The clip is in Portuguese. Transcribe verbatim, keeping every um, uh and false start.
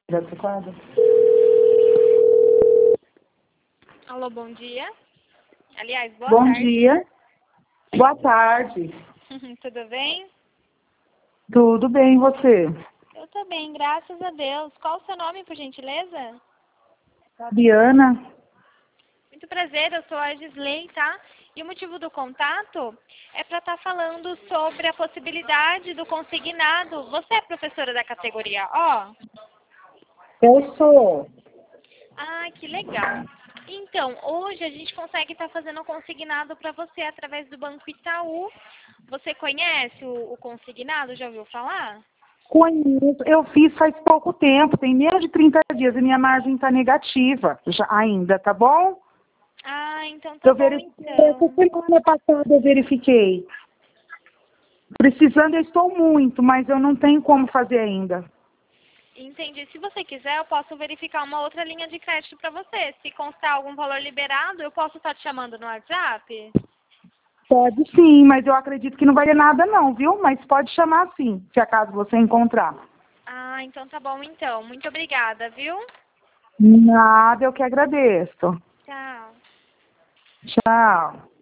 Adequado. Alô, bom dia. Aliás, boa bom tarde. Bom dia. Boa tarde. Tudo bem? Tudo bem, e você? Eu tô bem, graças a Deus. Qual o seu nome, por gentileza? Fabiana. Muito prazer, eu sou a Gisley, tá? E o motivo do contato é para estar falando sobre a possibilidade do consignado. Você é professora da categoria O? Eu sou. Ah, que legal. Então, hoje a gente consegue estar fazendo o consignado para você através do Banco Itaú. Você conhece o, o consignado? Já ouviu falar? Conheço. Eu fiz faz pouco tempo, tem menos de trinta dias e minha margem está negativa já, ainda, tá bom? Ah, então tá Eu bom, verifiquei, então. essa semana passada eu verifiquei. Precisando eu estou muito, mas eu não tenho como fazer ainda. Entendi. Se você quiser, eu posso verificar uma outra linha de crédito para você. Se constar algum valor liberado, eu posso estar te chamando no WhatsApp? Pode sim, mas eu acredito que não vai ter nada não, viu? Mas pode chamar sim, se acaso você encontrar. Ah, então tá bom, então. Muito obrigada, viu? Nada, eu que agradeço. Tchau. Tchau.